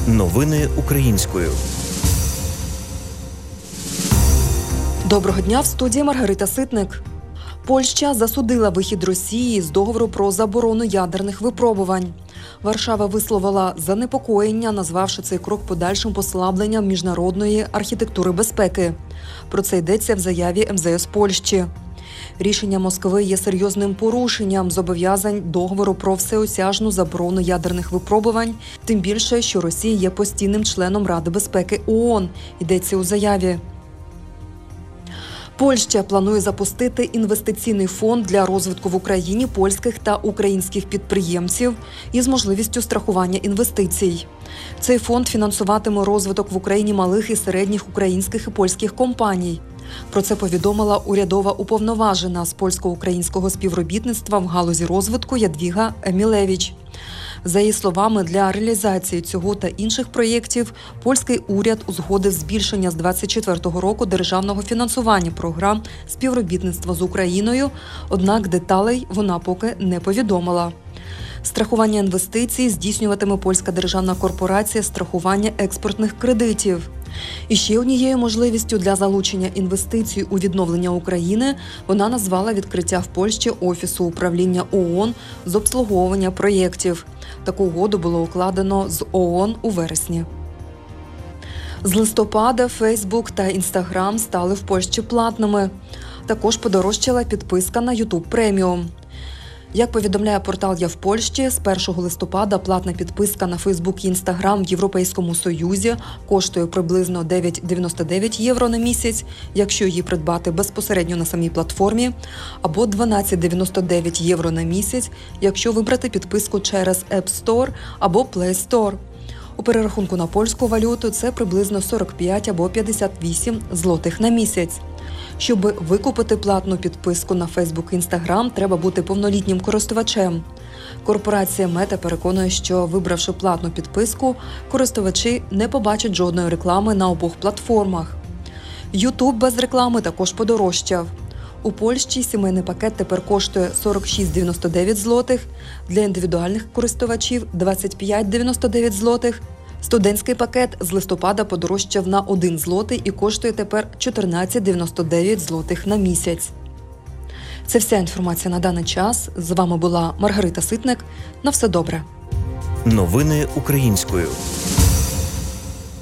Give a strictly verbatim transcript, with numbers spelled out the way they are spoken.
Новини українською. Доброго дня, в студії Маргарита Ситник. Польща засудила вихід Росії з договору про заборону ядерних випробувань. Варшава висловила занепокоєння, назвавши цей крок подальшим послабленням міжнародної архітектури безпеки. Про це йдеться в заяві ем зе ес Польщі. Рішення Москви є серйозним порушенням зобов'язань договору про всеосяжну заборону ядерних випробувань, тим більше, що Росія є постійним членом Ради безпеки о о ен, йдеться у заяві. Польща планує запустити інвестиційний фонд для розвитку в Україні польських та українських підприємців із можливістю страхування інвестицій. Цей фонд фінансуватиме розвиток в Україні малих і середніх українських і польських компаній. Про це повідомила урядова уповноважена з польсько-українського співробітництва в галузі розвитку Ядвіга Емілевич. За її словами, для реалізації цього та інших проєктів польський уряд узгодив збільшення з двадцять четвертого року державного фінансування програм співробітництва з Україною, однак деталей вона поки не повідомила. Страхування інвестицій здійснюватиме польська державна корпорація страхування експортних кредитів. І ще однією можливістю для залучення інвестицій у відновлення України вона назвала відкриття в Польщі Офісу управління о о ен з обслуговування проєктів. Таку угоду було укладено з о о ен у вересні. З листопада Фейсбук та Інстаграм стали в Польщі платними. Також подорожчала підписка на Ютуб Преміум. Як повідомляє портал «Я в Польщі», з першого листопада платна підписка на Фейсбук і Інстаграм в Європейському Союзі коштує приблизно дев'ять дев'яносто дев'ять євро на місяць, якщо її придбати безпосередньо на самій платформі, або дванадцять дев'яносто дев'ять євро на місяць, якщо вибрати підписку через App Store або Play Store. У перерахунку на польську валюту це приблизно сорок п'ять або п'ятдесят вісім злотих на місяць. Щоб викупити платну підписку на Фейсбук і Інстаграм, треба бути повнолітнім користувачем. Корпорація Мета переконує, що, вибравши платну підписку, користувачі не побачать жодної реклами на обох платформах. Ютуб без реклами також подорожчав. У Польщі сімейний пакет тепер коштує сорок шість дев'яносто дев'ять злотих, для індивідуальних користувачів – двадцять п'ять дев'яносто дев'ять злотих. Студентський пакет з листопада подорожчав на один злотий і коштує тепер чотирнадцять дев'яносто дев'ять злотих на місяць. Це вся інформація на даний час. З вами була Маргарита Ситник. На все добре. Новини українською.